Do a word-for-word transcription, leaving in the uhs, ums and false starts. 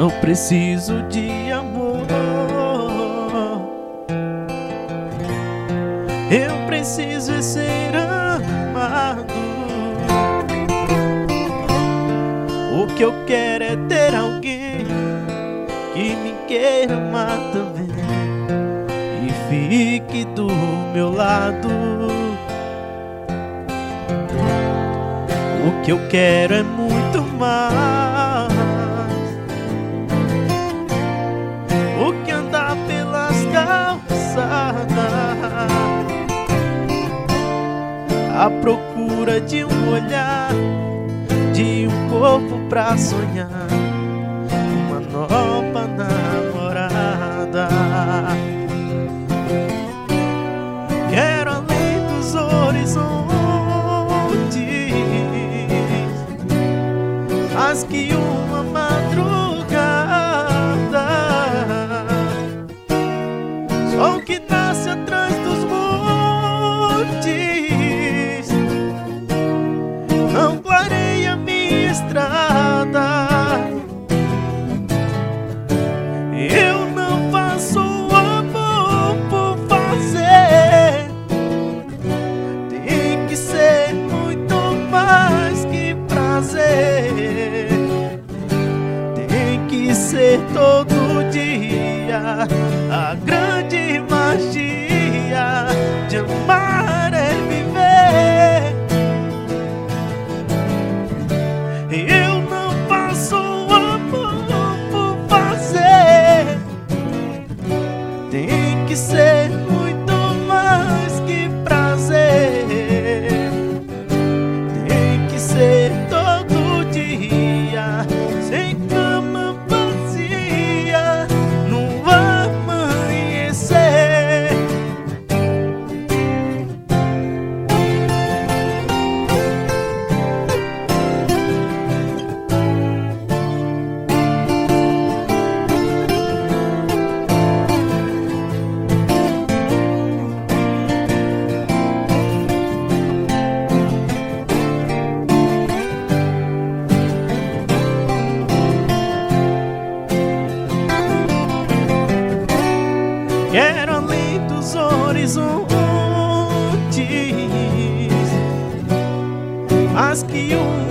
Não preciso de amor, eu preciso é ser amado. O que eu quero é ter alguém que me queira amar também e fique do meu lado. O que eu quero é muito mais, o que andar pelas calçadas à procura de um olhar, de um corpo pra sonhar, uma nova namorada. Quero além dos horizontes mais que uma madrugada, sol que nasce atrás dos montes não clareia minha estrada. Eu não faço amor por fazer, tem que ser muito mais que prazer, tem que ser todo dia. A grande magia de amar é viver. Eu não faço amor por fazer, tem que ser muito mais que prazer, tem que ser todo dia, sem cama vazia no amanhecer. Quero além dos horizontes mais que um